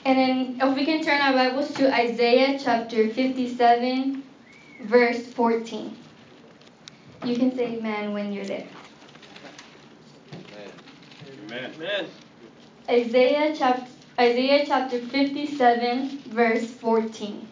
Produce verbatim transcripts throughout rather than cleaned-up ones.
And then if we can turn our Bibles to Isaiah chapter fifty-seven, verse fourteen. You can say amen when you're there. Amen. Amen. Isaiah chapter Isaiah chapter fifty-seven, verse fourteen.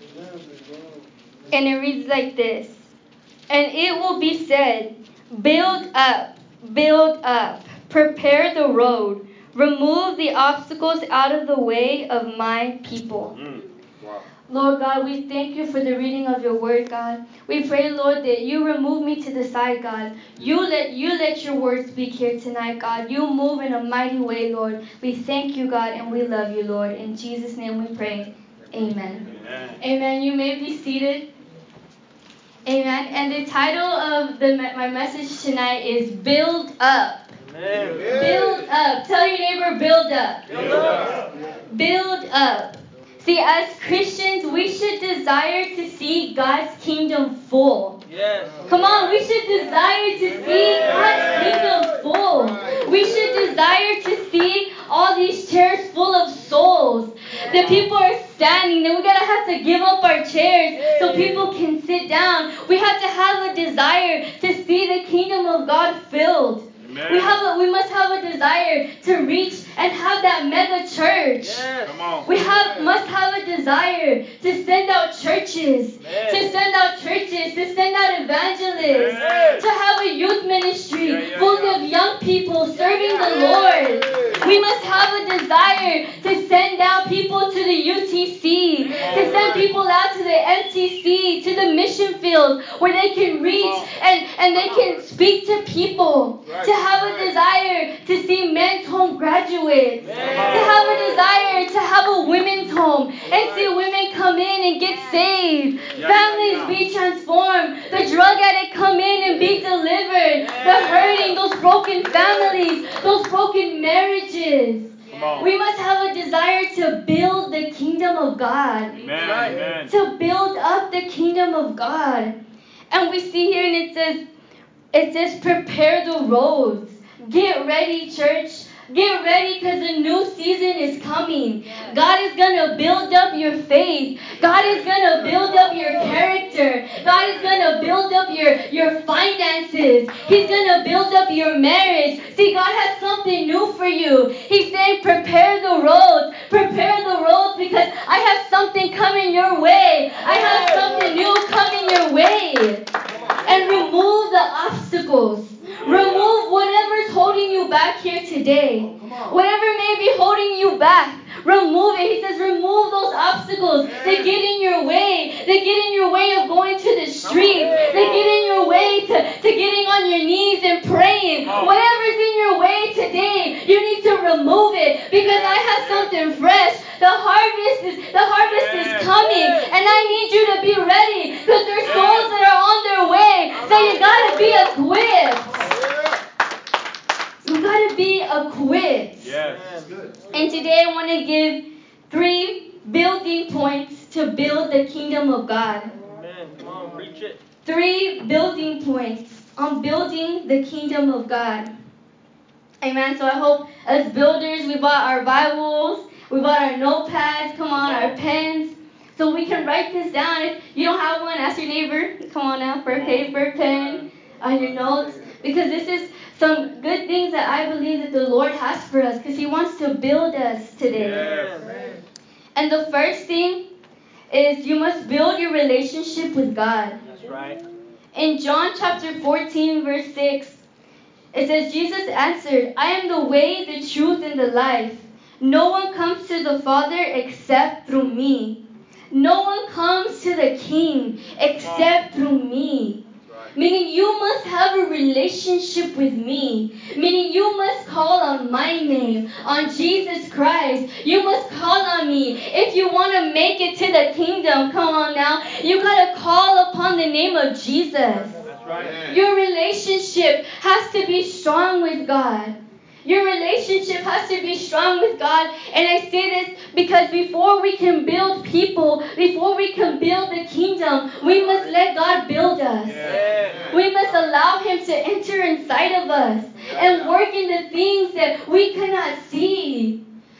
And it reads like this. And it will be said, build up, build up, prepare the road, remove the obstacles out of the way of my people. Mm. Wow. Lord God, we thank you for the reading of your word, God. We pray, Lord, that you remove me to the side, God. You let you let your word speak here tonight, God. You move in a mighty way, Lord. We thank you, God, and we love you, Lord. In Jesus' name we pray. Amen. Amen. Amen. You may be seated. Amen. And the title of the my message tonight is Build Up. Amen. Build up. Tell your neighbor, build up. Build up. Build up. See, as Christians, we should desire to see God's kingdom full. Yes. Come on, we should desire to see God's kingdom full. We should desire to see all these chairs full of souls. The people are standing, then we gotta have to give up our chairs so people can sit down. We have to have a desire to see the kingdom of God filled. Amen. We have a, we must have a desire to reach and have that mega church. Yes. Come on. We have must have a desire to send out churches, Amen. to send out churches, to send out evangelists, Amen. to have a youth ministry Yeah, yeah, full yeah. of young people serving Yeah, the yeah. Lord. We must have a desire to send out people to the U T C, to send people out to the M T C, to the mission field where they can reach and, and they can speak to people, to have a desire to see men's home graduates, to have a desire to have a women's home and see women come in and get saved, Yeah, families yeah, yeah. be transformed, the drug addict come in and be delivered, the hurting, those broken families, those broken marriages. Come on. We must have a desire to build the kingdom of God, Amen. Amen. to build up the kingdom of God. And we see here and it says, it says prepare the roads. Get ready, church. Get ready because the new season is coming. God is going to build up your faith. God is going to build up your character. God is going to build up your, your finances. He's going to build up your marriage. See, God has something new for you. He's saying prepare the roads. Prepare the roads because I have something coming your way. I have something new coming your way. And remove the obstacles. Remove whatever's holding you back here today. Whatever may be holding you back, remove it. He says remove those obstacles. They get in your way. They get in your way of going to the streets. They get in your way to, to getting on your knees and praying. Whatever's in your way today, you need to remove it because I have something fresh. The harvest is the harvest is coming, and I need you to be ready because there's souls that are on their way. So you gotta be equipped. You gotta be equipped. Yes. And today I want to give three building points to build the kingdom of God. Amen. Come on, preach it. Three building points on building the kingdom of God. Amen. So I hope as builders we bought our Bibles, we bought our notepads, come on, our pens, so we can write this down. If you don't have one, ask your neighbor. Come on now for a paper, pen, on your notes. Because this is some good things that I believe that the Lord has for us because He wants to build us today. Yes. And the first thing is you must build your relationship with God. That's right. In John chapter fourteen, verse six, it says, Jesus answered, I am the way, the truth, and the life. No one comes to the Father except through me. No one comes to the King except through me. Meaning you must have a relationship with me. Meaning you must call on my name, on Jesus Christ. You must call on me. If you want to make it to the kingdom, come on now, you got to call upon the name of Jesus. That's right. Your relationship has to be strong with God. Your relationship has to be strong with God. And I say this because before we can build people, before we can build the kingdom, we must let God build us. Yeah. We must allow Him to enter inside of us and work in the things that we cannot see.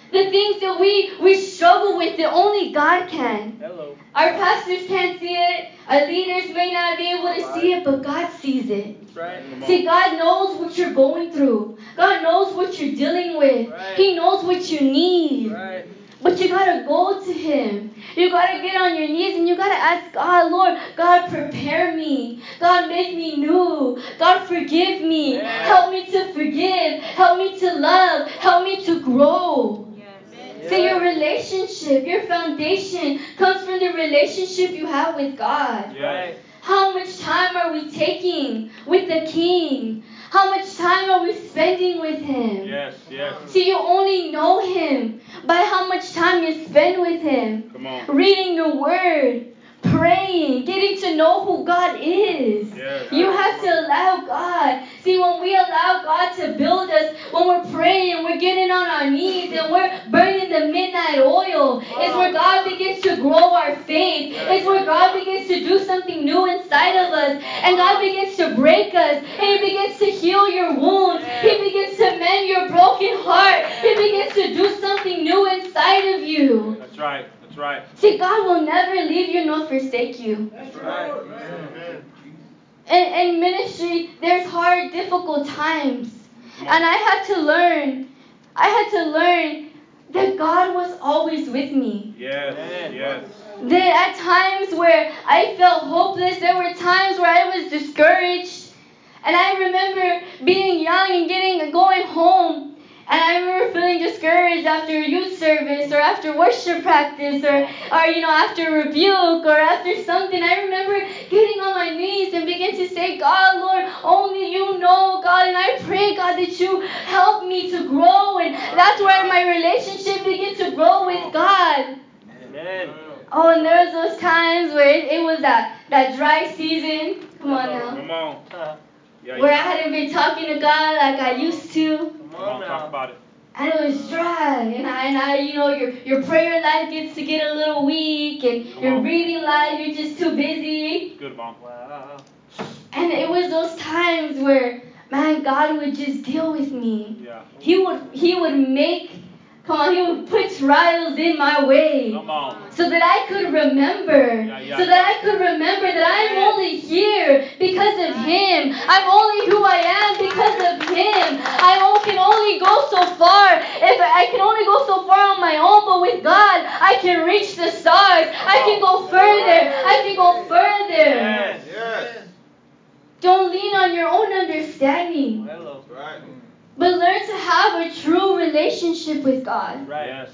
The things that we, we struggle with that only God can. Hello. Our pastors can't see it. Our leaders may not be able to see it, but God sees it. That's right. See, God knows what you're going through. God knows what you're dealing with. Right. He knows what you need. Right. But you gotta go to Him. You gotta get on your knees and you gotta ask God, Lord, God, prepare me. God, make me new. God, forgive me. Yeah. Help me to forgive. Help me to love. Help me to grow. Yeah. See, your relationship, your foundation comes from the relationship you have with God. Yeah. How much time are we taking with the King? How much time are we spending with Him? Yes, yes. See, you only know Him by how much time you spend with Him. Come on. Reading the Word, praying, getting to know who God is. Yes. You have to allow God. See, when we allow God to build us, when we're praying, we're getting on our knees and we're burning the midnight oil, it's where God begins to grow our faith. It's where God begins to do something new inside of us. And God begins to break us. And He begins to heal your wounds. He begins to mend your broken heart. He begins to do something new inside of you. That's right. That's right. See, God will never leave you nor forsake you. That's right. Amen. In, in ministry, there's hard, difficult times. And I had to learn, I had to learn that God was always with me. Yes. Yes. That at times where I felt hopeless, there were times where I was discouraged. And I remember being young and getting going home. And I remember feeling discouraged after youth service or after worship practice or, or you know, after rebuke or after something. I remember getting on my knees and begin to say, God, Lord, only you know, God. And I pray, God, that you help me to grow. And that's where my relationship began to grow with God. Amen. Oh, and there was those times where it, it was that, that dry season. Come on now. Come on. Yeah, Where I yeah. hadn't been talking to God like I used to. Come on, talk about it. And it was dry, and I, and I, you know, your your prayer life gets to get a little weak, and Come your on. reading life, you're just too busy. Good, Mom. Wow. And it was those times where, man, God would just deal with me. Yeah. He would, He would make, come on, He would put trials in my way. Come on. So that I could remember. Yeah, yeah, so that yeah. I could remember that I'm only here because of Him. I'm only who I am because of Him. I o- can only go so far. If I can only go so far on my own, but with God, I can reach the stars. I can go further. I can go further. Yes. Yes. Don't lean on your own understanding, Hello. Right. but learn to have a true relationship with God. Right. Yes.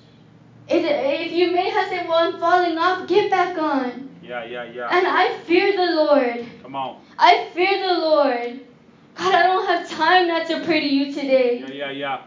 If, if you may have said, well, I'm falling off, get back on. Yeah, yeah, yeah. And I fear the Lord. Come on. I fear the Lord. God, I don't have time not to pray to you today. Yeah, yeah, yeah.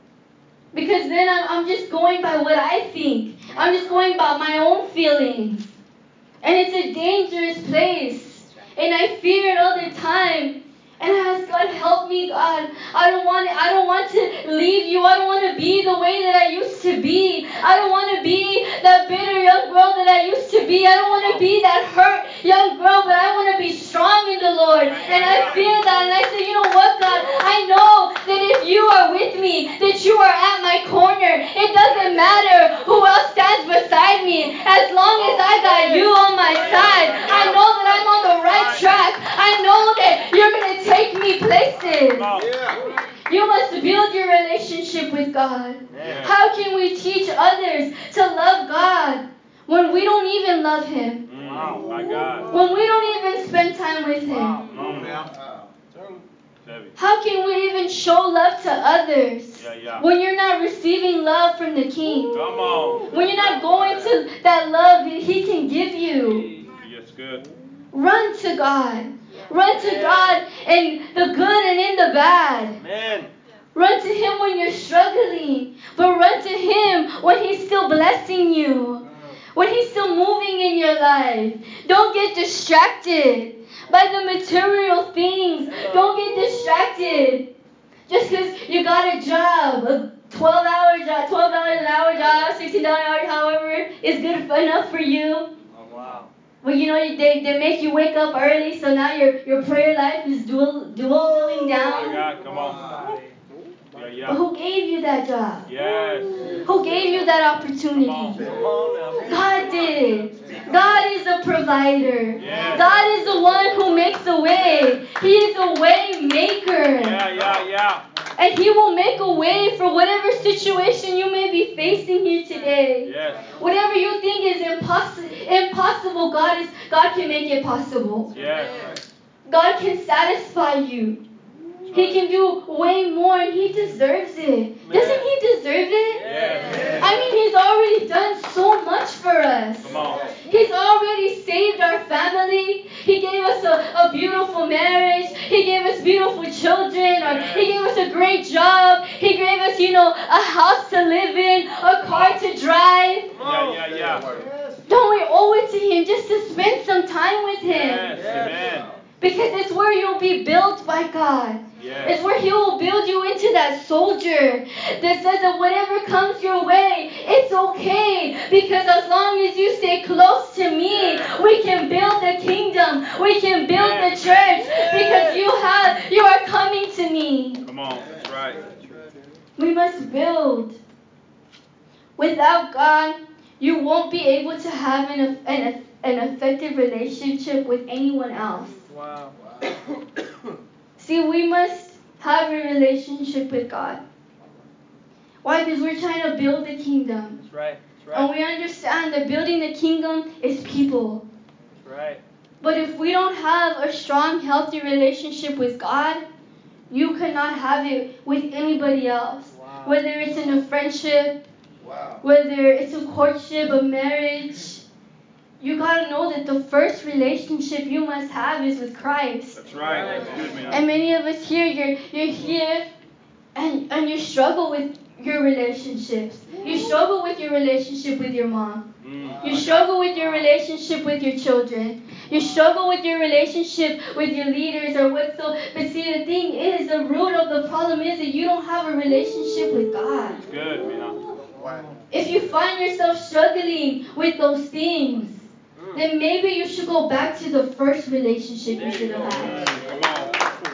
Because then I'm, I'm just going by what I think. I'm just going by my own feelings. And it's a dangerous place. And I fear it all the time. And I ask God, help me, God. I don't want I don't want to leave you. I don't want to be the way that I used to be. I don't want to be that bitter young girl that I used to be. I don't want to be that hurt young girl, but I want to be strong in the Lord. And I feel that, and I say, you know what, God? I know that if you are with me, that you are at my corner. It doesn't matter who else stands beside me. As long as I got you on my side, I know that I'm on the right track. I know that you're going to take me places. Yeah. You must build your relationship with God. Yes. How can we teach others to love God when we don't even love Him? Wow. My God. When we don't even spend time with Him? Come on now. Heavy. How can we even show love to others Yeah, yeah. when you're not receiving love from the King? Come on. When you're not going to that love that He can give you? Yes, good. Run to God. Run to God in the good and in the bad. Amen. Run to Him when you're struggling. But run to Him when He's still blessing you. When He's still moving in your life. Don't get distracted by the material things. Don't get distracted. Just because you got a job, a twelve hour job, twelve dollars an hour job, sixteen dollars an hour, however is good enough for you. Oh, wow. Well, you know, they, they make you wake up early, so now your, your prayer life is dual, dual doing My down. God, come on. Yeah, yeah. But who gave you that job? Yes. Who gave you that opportunity? Come on. God did. God is a provider. Yes. God is the one who makes a way. He is a way maker. Yeah, yeah, yeah. And He will make a way for whatever situation you may be facing here today. Yes. Whatever you think is impossible, impossible, God is God can make it possible. Yes. God can satisfy you. He can do way more, and He deserves it. Doesn't He deserve it? Yes. I mean, He's already done so much for us. Come on. He's already saved our family. He gave us a, a beautiful marriage. He gave us beautiful children. Or He gave us a great job. He gave us, you know, a house to live in, a car to drive. Yeah, yeah, yeah. Don't we owe it to Him just to spend some time with Him? Yes. Amen. Because it's where you'll be built by God. Yes. It's where He will build you into that soldier that says that whatever comes your way, it's okay. Because as long as you stay close to me, we can build the kingdom. We can build the church. Because you have, you are coming to me. Come on. That's right. We must build. Without God, you won't be able to have an, an, an effective relationship with anyone else. Wow. See, we must have a relationship with God. Why? Because we're trying to build the kingdom. That's right. That's right. And we understand that building the kingdom is people. That's right. But if we don't have a strong, healthy relationship with God, you cannot have it with anybody else. Wow. Whether it's in a friendship, Wow. whether it's a courtship, a marriage, you gotta know that the first relationship you must have is with Christ. That's right. That's good, man. And many of us here, you're you're here, and and you struggle with your relationships. You struggle with your relationship with your mom. Mm. You struggle with your relationship with your children. You struggle with your relationship with your leaders or what so. But see, the thing is, the root of the problem is that you don't have a relationship with God. That's good, man. If you find yourself struggling with those things, then maybe you should go back to the first relationship you should have had. Mm. Come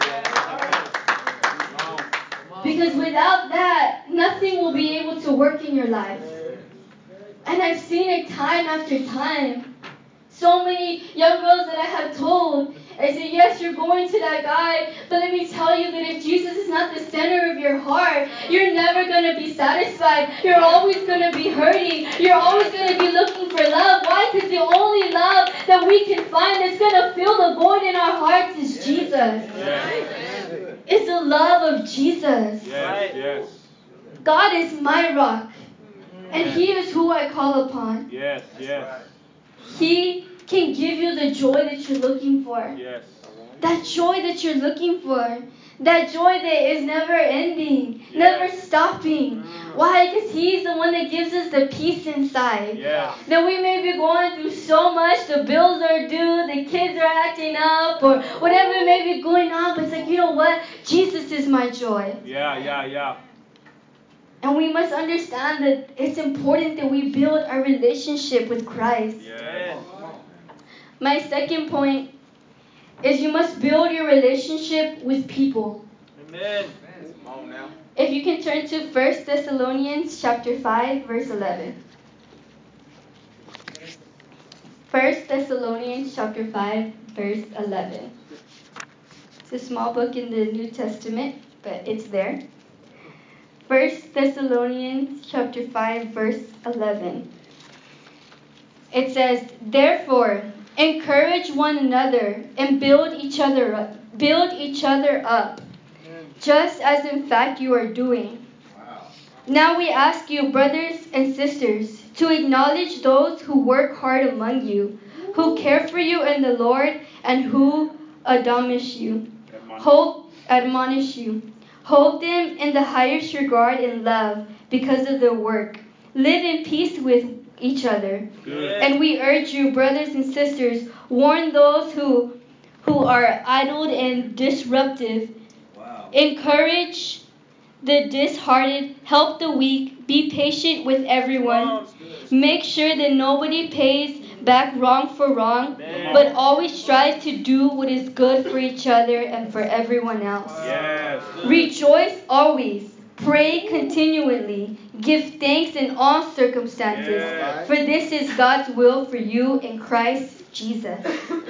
on. Because without that, nothing will be able to work in your life. And I've seen it time after time. So many young girls that I have told, I say, yes, you're going to that guy, but let me tell you that if Jesus is not the center of your heart, you're never going to be satisfied. You're always going to be hurting. You're always going to be looking for love. Why? Because the only love that we can find that's going to fill the void in our hearts is Jesus. Yes. It's the love of Jesus. Yes. Yes. God is my rock, and He is who I call upon. Yes. Yes. He can give you the joy that you're looking for. Yes. That joy that you're looking for. That joy that is never ending, Yes. never stopping. Why? Because He's the one that gives us the peace inside. Yes. That we may be going through so much, the bills are due, the kids are acting up, or whatever may be going on, but it's like, you know what? Jesus is my joy. Yeah, yeah, yeah. And we must understand that it's important that we build our relationship with Christ. Yes. My second point is you must build your relationship with people. Amen. Come on now. If you can turn to First Thessalonians chapter five, verse eleven. First Thessalonians chapter five, verse eleven. It's a small book in the New Testament, but it's there. First Thessalonians chapter five, verse eleven. It says, "Therefore, encourage one another and build each other up, build each other up, just as in fact you are doing. Wow. Now we ask you, brothers and sisters, to acknowledge those who work hard among you, who care for you in the Lord, and who admonish you. Hold, admonish you. Hold them in the highest regard and love because of their work. Live in peace with each other. Good. And we urge you, brothers and sisters, warn those who who are idle and disruptive. Wow. Encourage the disheartened, help the weak, be patient with everyone. Make sure that nobody pays back wrong for wrong, but always strive to do what is good for each other and for everyone else. Yes. Rejoice always, Pray continually. Give thanks in all circumstances. Yes. For this is God's will for you in Christ Jesus.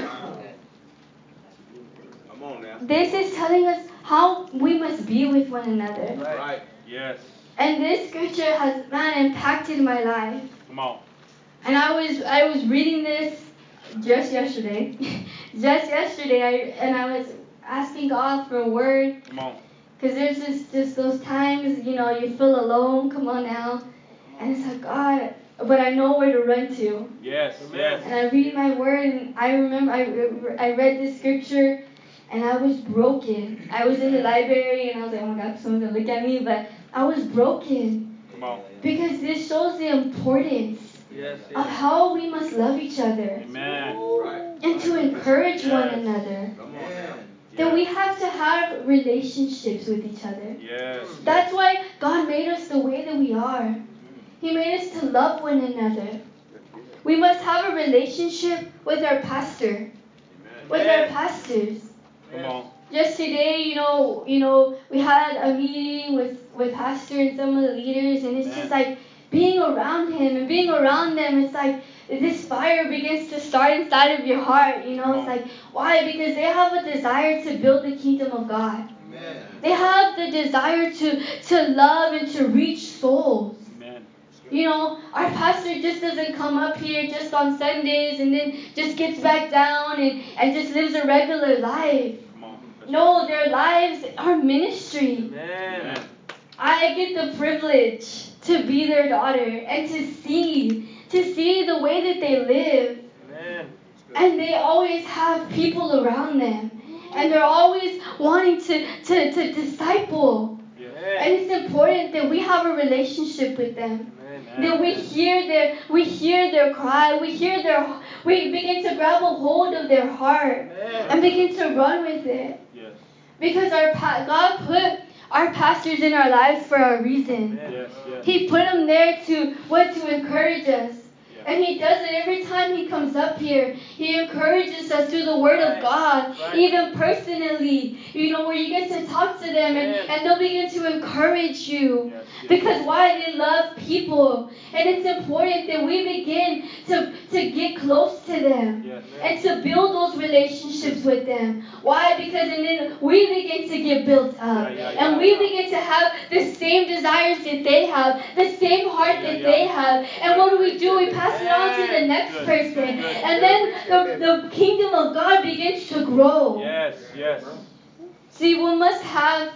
Come on now. This is telling us how we must be with one another. Right. Yes. And this scripture has, man, impacted my life. Come on. And I was I was reading this just yesterday. just yesterday, I, and I was asking God for a word. Come on. Because there's just, just those times, you know, you feel alone. Come on now. And it's like, God, but I know where to run to. Yes. Yes. And I read my word, and I remember I, I read this scripture, and I was broken. I was in the library, and I was like, oh my God, someone's going to look at me. But I was broken. Come on. Because this shows the importance Yes. of how we must love each other. Amen. Right. And to encourage one Yes. another. Come on now. That we have to have relationships with each other. Yes. That's why God made us the way that we are. He made us to love one another. We must have a relationship with our pastor, with our pastors. Come on. Just today, you know, you know, we had a meeting with, with pastor and some of the leaders, and it's Amen. just like being around him and being around them. It's like this fire begins to start inside of your heart. You know, it's like, why? Because they have a desire to build the kingdom of God. Amen. They have the desire to to love and to reach souls. Amen. You know, our pastor just doesn't come up here just on Sundays and then just gets back down and, and just lives a regular life. Come on. That's No, right. their lives are ministry. Amen. I get the privilege to be their daughter and to see, to see the way that they live. Amen. And they always have people around them. And they're always wanting to, to, to disciple. And it's important that we have a relationship with them. Amen. That we hear their we hear their cry, we hear their we begin to grab a hold of their heart and begin to run with it. Yes. Because our pa- God put our pastors in our lives for a reason. Yes. Yes. He put them there to what to encourage us. Yeah. And he does it every time he comes up here. He encourages us through the word of Right. God, Right. even personally, you know, where you get to talk to them and, Amen. and they'll begin to encourage you. Yes, yes. Because why? They love people. And it's important that we begin to, to get close to them. Yes. And to build those relationships with them. Why? Because and then we begin to get built up. Yeah, yeah, and yeah, we yeah. begin to have the same desires that they have, the same heart Yeah, that yeah. they have. And what do we do? We pass it on to the next Good. person. Good. And then the, the kingdom of God begins to grow. Yes. Yes. See, we must have,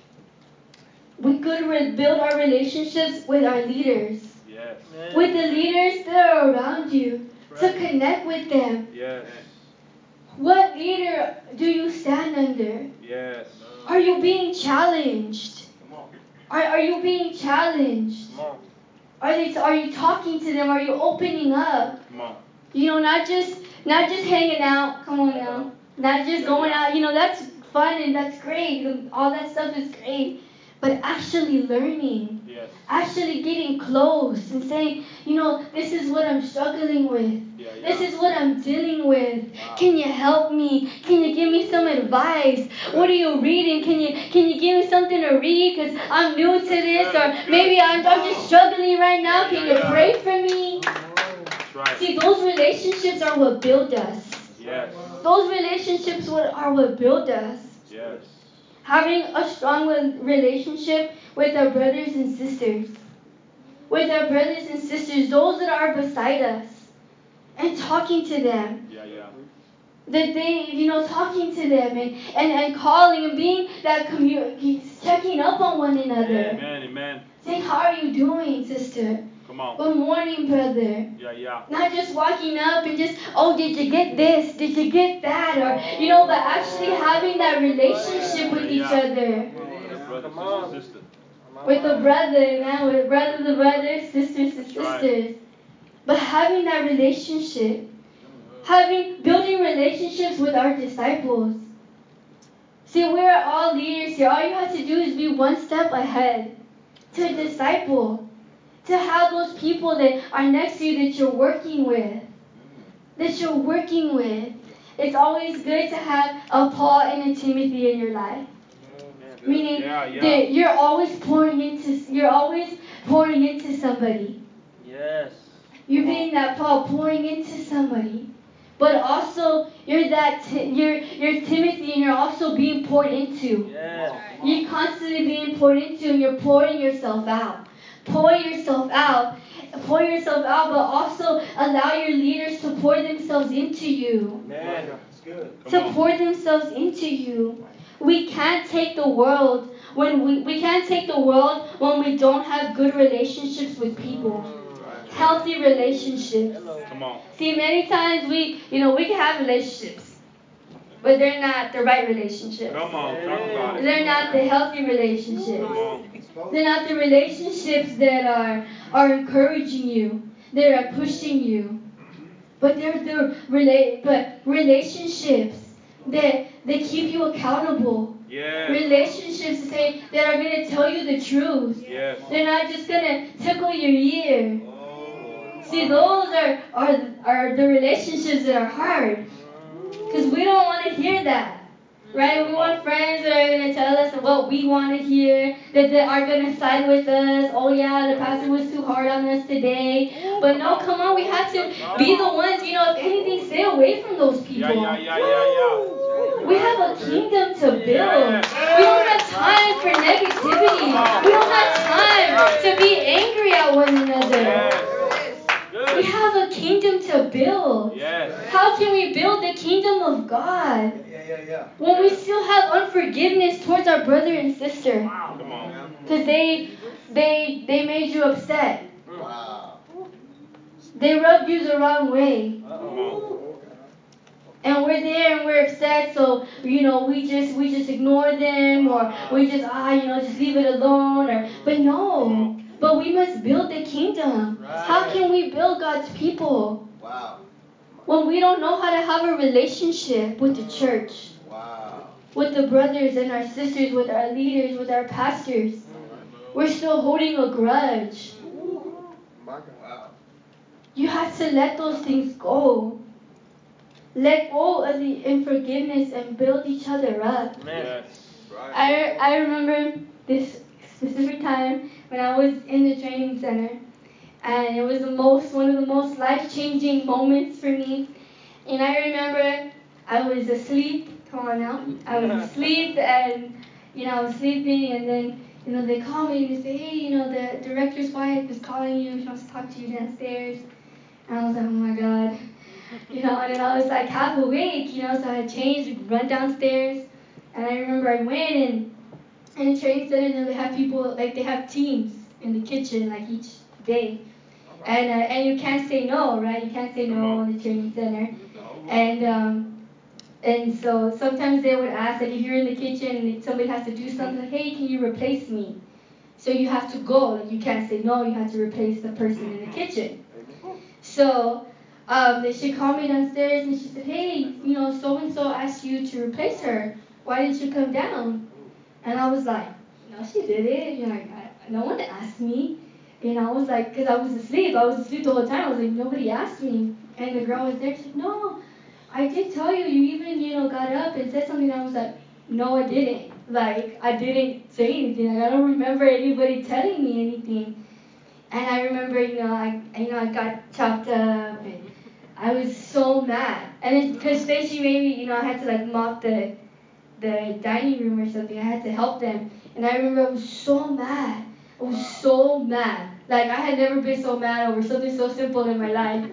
we could re- build our relationships with our leaders. Yes. With the leaders that are around you. To Right. connect with them. Yes. What leader do you stand under? Yes. Are you being challenged? Come on. Are, are you being challenged? Come on. Are they? Are you talking to them? Are you opening up? Come on. You know, not just not just hanging out. Come on now. Not just Yeah, going yeah. out. You know, that's fun and that's great. All that stuff is great. But actually learning, Yes. actually getting close and saying, you know, this is what I'm struggling with. Yeah, yeah. This is what I'm dealing with. Wow. Can you help me? Can you give me some advice? What are you reading? Can you can you give me something to read? Because I'm new to this, good, or that's good. maybe I'm, I'm just struggling right now. Yeah, Can yeah, you yeah. pray for me? That's right. See, those relationships are what build us. Yes. Those relationships what- are what build us. Yes. Having a strong re- relationship with our brothers and sisters. With our brothers and sisters, those that are beside us. And talking to them. Yeah, yeah. That they, you know, talking to them and, and, and calling and being that community, checking up on one another. Amen. Amen. Saying, how are you doing, sister? Come on. Good morning, brother. Yeah, yeah. Not just walking up and just, oh, did you get this? Did you get that? Or, you know, but actually having that relationship with each Yeah, other. That's brother, sister, sister. With the brother, man, with brother to brother, sisters to That's right. sisters. But having that relationship. Having, building relationships with our disciples. See, we're all leaders here. All you have to do is be one step ahead. To disciple. To have those people that are next to you that you're working with. That you're working with. It's always good to have a Paul and a Timothy in your life. Amen. Meaning Yeah, yeah. that you're always pouring into you're always pouring into somebody. Yes. You're being that Paul pouring into somebody. But also you're that Ti- you're you're Timothy and you're also being poured into. Yes. You're constantly being poured into and you're pouring yourself out. Pour yourself out. Pour yourself out, but also allow your leaders to pour themselves into you. Amen. To pour themselves into you. We can't take the world when we, we can't take the world when we don't have good relationships with people. Healthy relationships. Come on. See, many times we, you know, we can have relationships, but they're not the right relationships. Come on. Talk about it. They're not the healthy relationships. Come on. They're not the relationships that are are encouraging you, that are pushing you. But they're the rela- but relationships that that keep you accountable. Yes. Relationships that say that are gonna tell you the truth. Yes. They're not just gonna tickle your ear. See, those are are are the relationships that are hard. Because we don't want to hear that. Right? We want friends that are going to tell us what we want to hear, that they are going to side with us. Oh, yeah, the pastor was too hard on us today. But no, come on, we have to be the ones, you know, if anything, stay away from those people. Yeah, yeah, yeah, yeah, yeah. We have a kingdom to build. We don't have time for negativity. We don't have time to be angry at one another. Yes. We Good. have a kingdom to build. Yes. How can we build the kingdom of God when we still have unforgiveness towards our brother and sister? Come on. Because they, they, they made you upset. Wow. They rubbed you the wrong way. Come on. And we're there and we're upset, so you know we just we just ignore them or we just ah you know just leave it alone or but no. But we must build the kingdom. How can we build God's people? Wow. When we don't know how to have a relationship with the church, Wow. with the brothers and our sisters, with our leaders, with our pastors, we're still holding a grudge. Wow. You have to let those things go. Let go of the unforgiveness and build each other up. Yes. I, I remember this specific time when I was in the training center, and it was the most one of the most life-changing moments for me. And I remember I was asleep. Come on now, I was asleep, and you know I was sleeping, and then you know they call me and they say, hey, you know the director's wife is calling you. She wants to talk to you downstairs. And I was like, oh my God, you know. And then I was like half awake, you know, so I changed, run downstairs, and I remember I went and in the training center, you know, they have people like they have teams in the kitchen like each day. And uh, and you can't say no, right? You can't say no in the training center. And um, and so sometimes they would ask, like if you're in the kitchen and somebody has to do something, like, hey, can you replace me? So you have to go. Like you can't say no. You have to replace the person in the kitchen. So um, they she called me downstairs and she said, hey, you know, so and so asked you to replace her. Why didn't you come down? And I was like, no, she did it. You know, like, I, no one asked me. And I was like, because I was asleep. I was asleep the whole time. I was like, nobody asked me. And the girl was there. She said, no, I did tell you. You even, you know, got up and said something. I was like, no, I didn't. Like, I didn't say anything. Like, I don't remember anybody telling me anything. And I remember, you know, I, you know, I got chopped up. And I was so mad. And then, because then she made me, you know, I had to, like, mop the the dining room or something. I had to help them. And I remember I was so mad. I was so mad. Like I had never been so mad over something so simple in my life.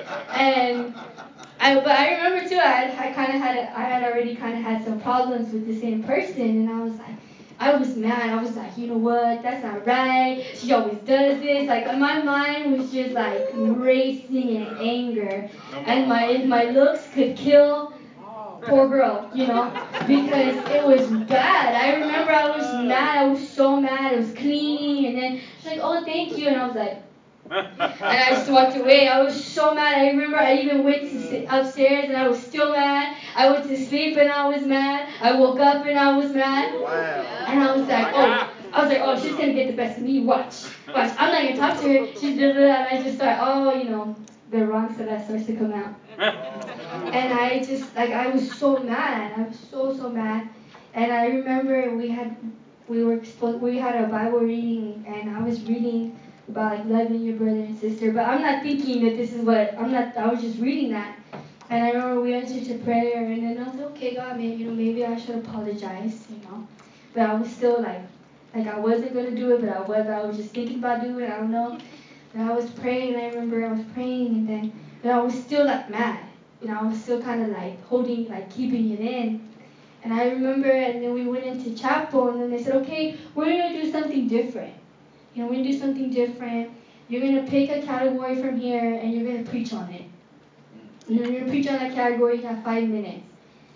And I, but I remember too, I, I kind of had, a, I had already kind of had some problems with the same person. And I was like, I was mad. I was like, you know what? That's not right. She always does this. Like my mind was just like racing in anger. And my, if my looks could kill, poor girl, you know, because it was bad. I remember I was mad. I was so mad. I was cleaning, and then she's like, "Oh, thank you," and I was like, and I just walked away. I was so mad. I remember I even went to sit upstairs, and I was still mad. I went to sleep, and I was mad. I woke up, and I was mad. Wow. And I was like, oh, I was like, oh, she's gonna get the best of me. Watch, watch. I'm not gonna talk to her. She's blah, blah, blah. And I just thought, oh, you know, the wrong stuff starts to come out. And I just, like, I was so mad. I was so, so mad. And I remember we had, we were expo- we had a Bible reading, and I was reading about like loving your brother and sister. But I'm not thinking that this is what I'm not. I was just reading that, and I remember we entered to prayer, and then I was like, okay, God, maybe you know maybe I should apologize, you know. But I was still like, like I wasn't gonna do it, but I was. I was just thinking about doing it. I don't know. But I was praying, and I remember I was praying, and then but I was still like mad. You know, I was still kind of like holding, like keeping it in. And I remember, and then we went into chapel, and then they said, okay, we're going to do something different. You know, we're going to do something different. You're going to pick a category from here, and you're going to preach on it. And you're going to preach on that category. You have five minutes.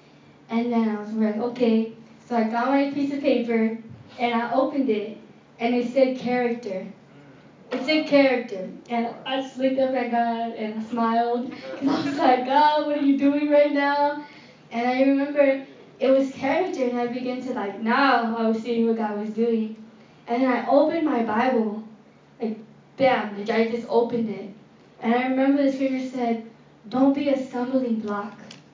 And then I was like, okay. So I got my piece of paper, and I opened it, and it said character. It said character. And I just looked up at God, and I smiled. Because I was like, God, what are you doing right now? And I remember it was character, and I began to like, now I was seeing what God was doing. And then I opened my Bible, like, bam, like I just opened it. And I remember the scripture said, don't be a stumbling block.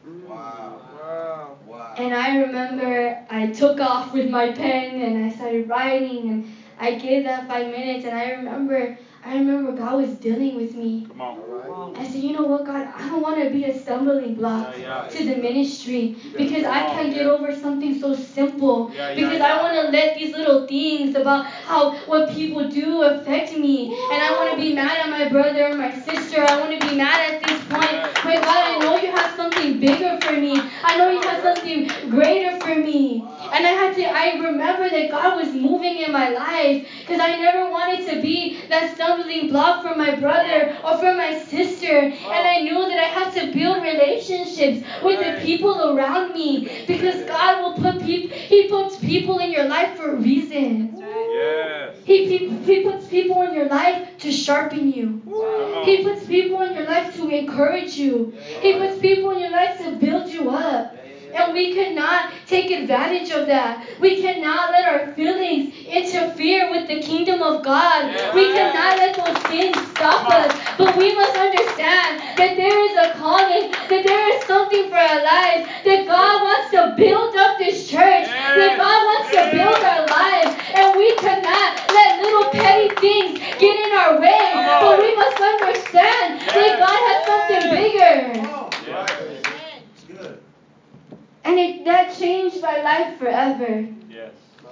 Wow. Wow. Wow. And I remember I took off with my pen, and I started writing, and I gave that five minutes, and I remember, I remember God was dealing with me. Come on. Right. I said, you know what, God, I don't want to be a stumbling block Yeah, yeah. to the ministry because Come I on, can't get yeah. over something so simple. Yeah, yeah, because yeah. I want to let these little things about how what people do affect me, and I want to be mad at my brother or my sister. I want to be mad at this point. But God, I know you have something bigger for me. I know you have something greater for me. And I had to. I remember that God was moving in my life because I never wanted to be that stumbling block for my brother or for my sister. And I knew that I had to build relationships with the people around me because God will put people. He puts people in your life for a reason. Yes. He, he, he puts people in your life to sharpen you. Come on. He puts people in your life to encourage you. He puts people in your life to build you up. And we cannot take advantage of that. We cannot let our feelings interfere with the kingdom of God. Yes. We cannot let those things stop us. But we must understand that there is a calling, that there is something for our lives, that God wants to build up this church, that God wants to build our lives. And we cannot let little petty things get in our way. But we must understand that God has something bigger. Oh, right. Good. And it, that changed my life forever. Yes.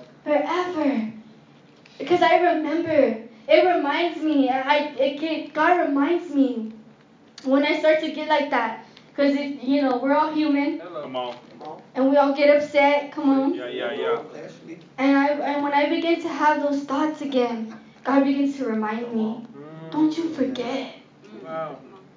Forever. Because I remember, it reminds me, I, it get, God reminds me when I start to get like that. Because, you know, we're all human. Come on. And we all get upset. Come on. Yeah, yeah, yeah. And, I, and when I begin to have those thoughts again, God begins to remind me, don't you forget Wow.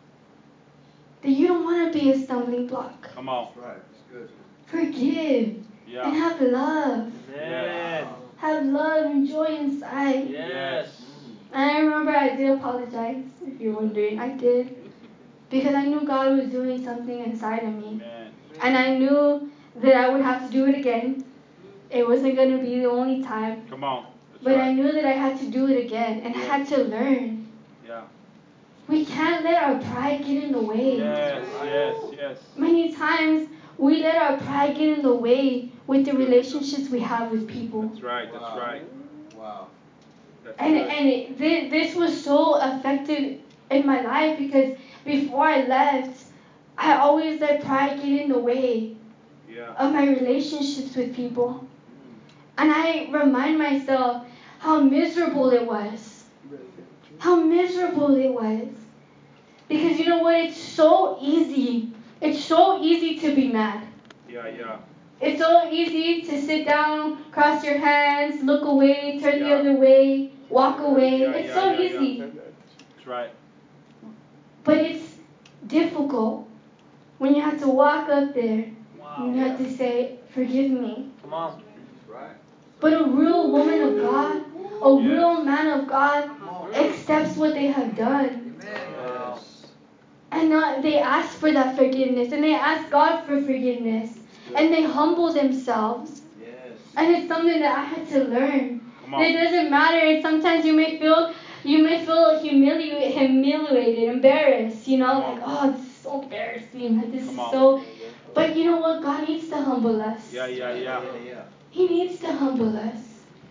that you don't want to be a stumbling block. Come on. That's right. That's good. Forgive. Yeah. And have love. Yes. Have love and joy inside. Yes. And I remember I did apologize, if you're wondering. I did. Because I knew God was doing something inside of me. Amen. And I knew that I would have to do it again. It wasn't going to be the only time. Come on. That's But right. I knew that I had to do it again and Yes. had to learn. Yeah. We can't let our pride get in the way. Yes, yes, yes. Many times we let our pride get in the way with the relationships we have with people. That's right, that's Wow. right. Wow. That's And good. and it, thi- this was so effective in my life because before I left, I always let pride get in the way Yeah. of my relationships with people. And I remind myself how miserable it was. How miserable it was. Because you know what? It's so easy. It's so easy to be mad. Yeah, yeah. It's so easy to sit down, cross your hands, look away, turn the Yeah. other way, walk away. Yeah, It's yeah, so yeah, yeah. easy. That's right. But it's difficult when you have to walk up there and you have to say, forgive me. Come on. That's right. But a real woman of God, a Yes. real man of God Come on. accepts what they have done. Amen. And not, they ask for that forgiveness. And they ask God for forgiveness. And they humble themselves. Yes. And it's something that I had to learn. Come on. It doesn't matter. And sometimes you may feel you may feel humiliated, humiliated, embarrassed. You know, like, oh, this is so embarrassing. Like, this Come is on. so. But you know what? God needs to humble us. Yeah, yeah, yeah. Yeah, yeah. He needs to humble us.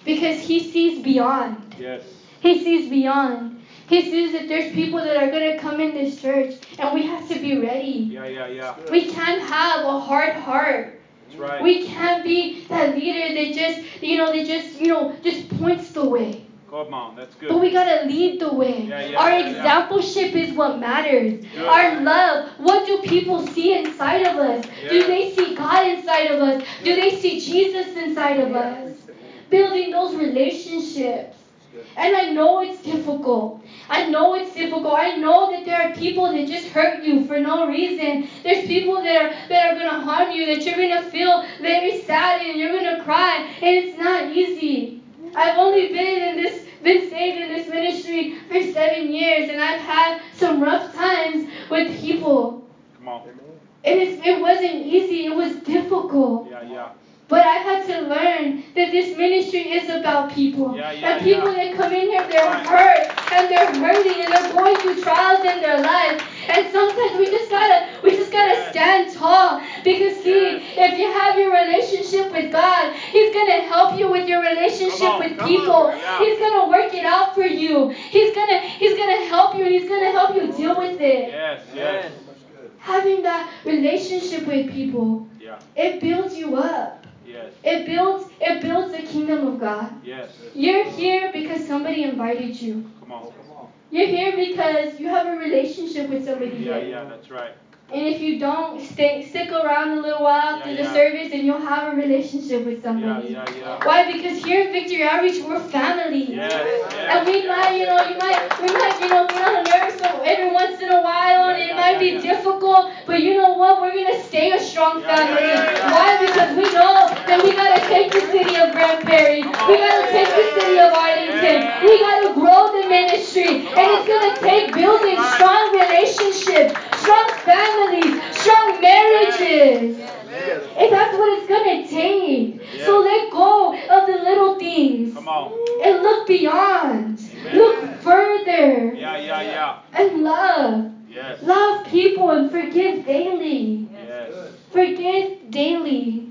because he sees beyond. Yes. He sees beyond. He sees that there's people that are going to come in this church, and we have to be ready. Yeah, yeah, yeah. We can't have a hard heart. That's right. We can't be that leader that just, you know, that just, you know, just points the way. Come on, that's good. But we gotta lead the way. Yeah, yeah, Our yeah, yeah. exampleship is what matters. Good. Our love. What do people see inside of us? Do Yes. they see God inside of us? Do they see Jesus inside of us? Building those relationships. And I know it's difficult. I know it's difficult. I know that there are people that just hurt you for no reason. There's people that are that are gonna harm you, that you're gonna feel very sad and you're gonna cry, and it's not easy. I've only been in this been saved in this ministry for seven years, and I've had some rough times with people. Come on. And it's, it wasn't easy. It was difficult. Yeah, yeah. But I had to learn that this ministry is about people. Yeah, yeah, and people yeah. that come in here, they're hurt and they're hurting and they're going through trials in their life. And sometimes we just gotta we just gotta Yes. stand tall. Because see, Yes. if you have your relationship with God, He's gonna help you with your relationship Come on, with come people. on. Yeah. He's gonna work it out for you. He's gonna He's gonna help you and He's gonna help you deal with it. Yes, yes. Having that relationship with people, Yeah. it builds you up. Yes. It builds it builds the kingdom of God. Yes. You're here because somebody invited you. Come on. You're here because you have a relationship with somebody Yeah, here. yeah, that's right. And if you don't, stay stick around a little while Yeah, through the yeah. service and you'll have a relationship with Yeah, somebody. yeah, yeah. Why? Because here at Victory Outreach we're family. Yes, And yes, we yes. might, you know, you might, we might, you know, get on the nerves so every once in a while, and Yeah, it yeah, might yeah, be yeah. difficult. But you know what? We're gonna stay a strong Yeah, family. yeah, yeah, yeah. Why? Because we know that we gotta take the city of Grand Prairie. We gotta take the city of Arlington. Yes. We gotta grow the ministry, and it's gonna take building Right. strong relationships, strong families, strong marriages. And that's what it's gonna take. Yes. So let go of the little things. Come on. And look beyond. Amen. Look further. Yeah, yeah, yeah. And love. Yes. Love people and forgive daily. Yes. Forgive daily.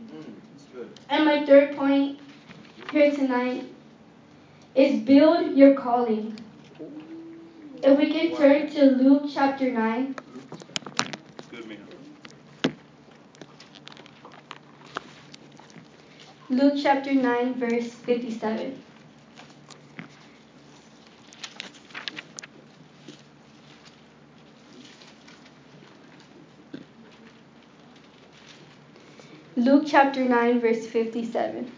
And my third point here tonight is build your calling. If we can turn to Luke chapter nine. Good man. Luke chapter nine, verse fifty-seven. Luke chapter nine, verse fifty-seven.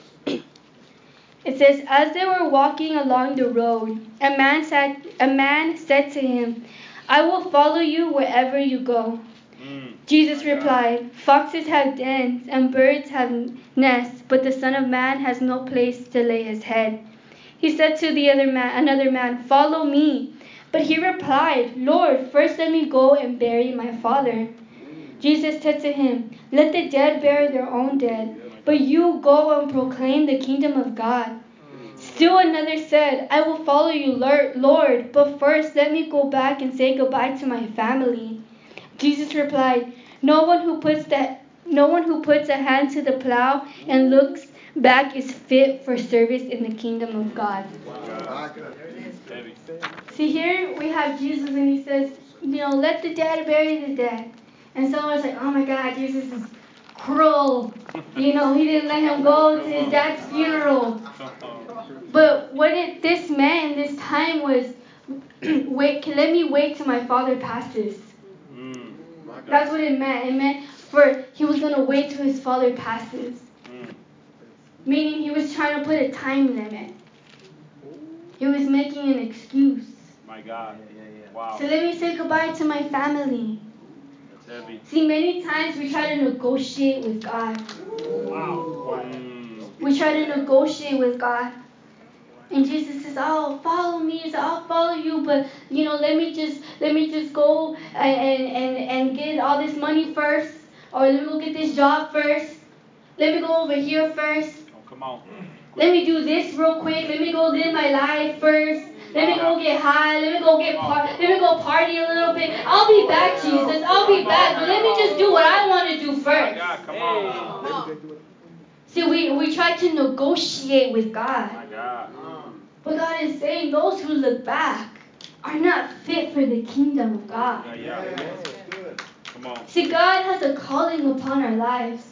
It says, as they were walking along the road, a man said, a man said to him, I will follow you wherever you go. Mm. Jesus My God. replied, foxes have dens and birds have nests, but the Son of Man has no place to lay his head. He said to the other man, another man, follow me. But he replied, Lord, first let me go and bury my father. Jesus said to him, let the dead bury their own dead, but you go and proclaim the kingdom of God. Still another said, I will follow you, Lord, but first let me go back and say goodbye to my family. Jesus replied, no one who puts the, no one who puts a hand to the plow and looks back is fit for service in the kingdom of God. Heavy. See, here we have Jesus and he says, you know, let the dead bury the dead. And someone's like, oh my God, Jesus is cruel. You know, he didn't let him go to his dad's funeral. But what it, this meant this time was, wait, can let me wait till my father passes. Mm. That's what it meant. It meant for he was going to wait till his father passes. Mm. Meaning he was trying to put a time limit. He was making an excuse. My God. Wow. So let me say goodbye to my family. That's heavy. See, many times we try to negotiate with God. Wow. Mm. We try to negotiate with God. And Jesus says, oh, follow me. He says, I'll follow you, but, you know, let me just let me just go and, and, and get all this money first. Or let me go get this job first. Let me go over here first. Oh, come on. Let me do this real quick. Let me go live my life first. Let me go get high. Let me go get par- Let me go party a little bit. I'll be back, Jesus. I'll be back. But let me just do what I want to do My first. God, come on. See, we, we try to negotiate with God. My God. But God is saying those who look back are not fit for the kingdom of God. Yeah, yeah. Yeah, that's good. Come on. See, God has a calling upon our lives.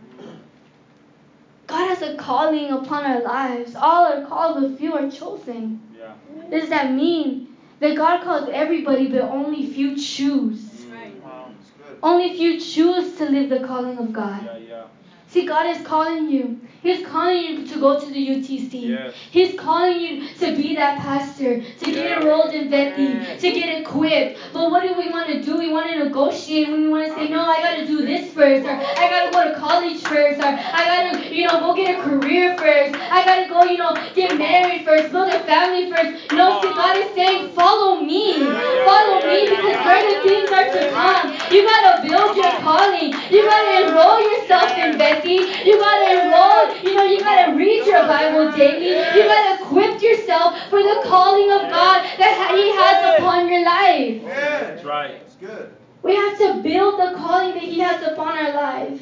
God has a calling upon our lives. All are called, but few are chosen. Yeah. Does that mean that God calls everybody, but only few choose? Wow. That's good. Only few choose to live the calling of God. Yeah, yeah. See, God is calling you. He's calling you to go to the U T C. Yes. He's calling you to be that pastor, to get Yes. enrolled in Bethany, Yes. to get equipped. But what do we want to do? We want to negotiate. We want to say, no, I got to do this first, or I got to go to college first, or I got to, you know, go get a career first. I got to go, you know, get married first, build a family first. No, see, God is saying, follow me. yeah, Follow yeah, me yeah, because yeah. greater things are to come. You got to build your calling. You got to enroll yourself in Bethany. You got to enroll, you know, you got to read your Bible daily. You got to equip yourself for the calling of God that He has upon your life. That's right. That's good. We have to build the calling that He has upon our life.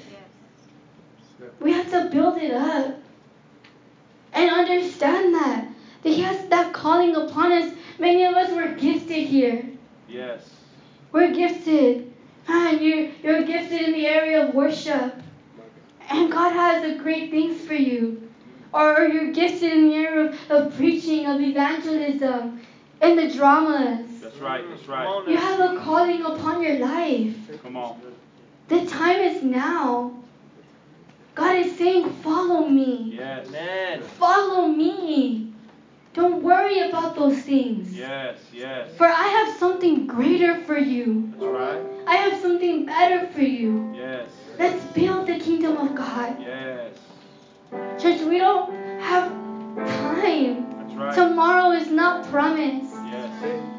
We have to build it up and understand that. That He has that calling upon us. Many of us were gifted here. Yes. We're gifted. Man, you're, you're gifted in the area of worship. And God has a great things for you. Or you're gifted in the area of, of preaching, of evangelism, in the dramas. That's right. That's right. You have a calling upon your life. Come on. The time is now. God is saying, follow me. Yes. Follow me. Don't worry about those things. Yes. Yes. For I have something greater for you. That's right. I have something better for you. Yes. Let's build the kingdom of God. Yes. Church, we don't have time. That's right. Tomorrow is not promised. Yes.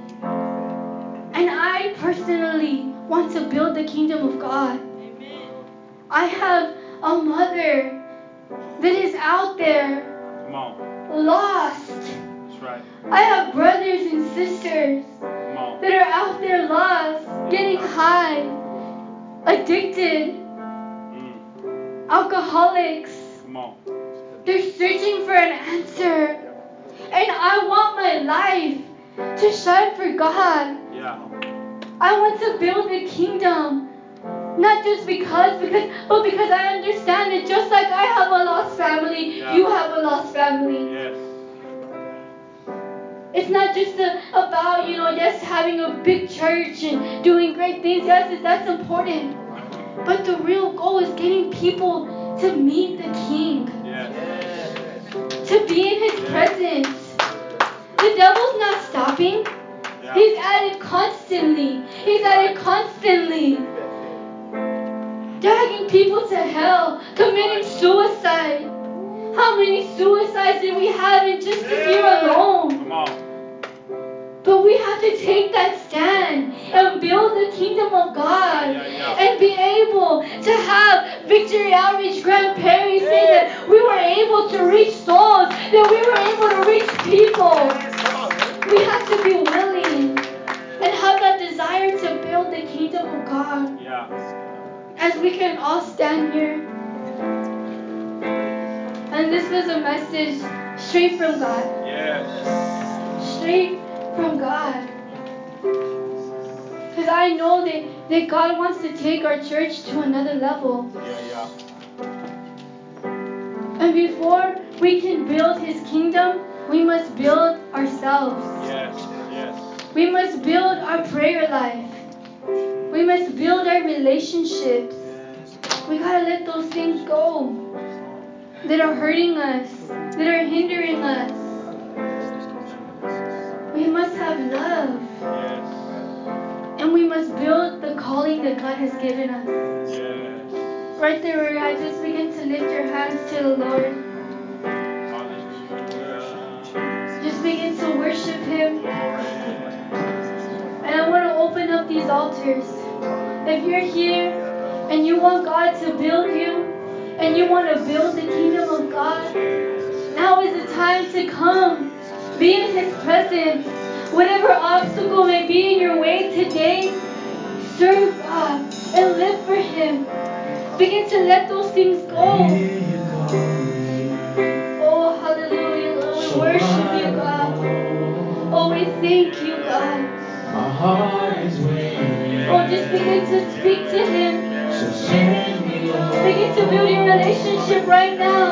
And I personally want to build the kingdom of God. I have a mother that is out there Come on. lost. That's right. I have brothers and sisters Come on. that are out there lost, getting high, addicted, Mm. alcoholics. Come on. They're searching for an answer. And I want my life to shine for God. Yeah. I want to build the kingdom. Not just because, because, but because I understand that just like I have a lost family, Yeah. you have a lost family. Yes. It's not just a, about, you know, yes, having a big church and doing great things. Yes, that's important. But the real goal is getting people to meet the King. Yes. To be in His presence. The devil's not stopping. Yeah. He's at it constantly. He's at it constantly. Dragging people to hell, committing suicide. How many suicides did we have in just this year alone? Come on. But we have to take that stand and build the kingdom of God. Yeah, yeah, yeah. And be able to have Victory Outreach Grand Prairie say that we were able to reach souls, that we were able to reach people. We have to be willing and have that desire to build the kingdom of God. Yeah. As we can all stand here. And this was a message straight from God. Yes. Straight from God. Because I know that, that God wants to take our church to another level. Yeah, yeah. And before we can build His kingdom, we must build ourselves. Yes. Yes. We must build our prayer life. We must build our relationships. We gotta let those things go that are hurting us, that are hindering us. We must have love. Yes. And we must build the calling that God has given us. Yes. Right there where you're at, just begin to lift your hands to the Lord. Hallelujah. Just begin to worship Him. Glory. And I want to open up these altars. If you're here and you want God to build you, and you want to build the kingdom of God, now is the time to come. Be in His presence. Whatever obstacle may be in your way today, serve God and live for Him. Begin to let those things go. thank you, God. My heart is waiting. Oh, just begin to speak to Him. So send me, Lord. Begin to build your relationship right now.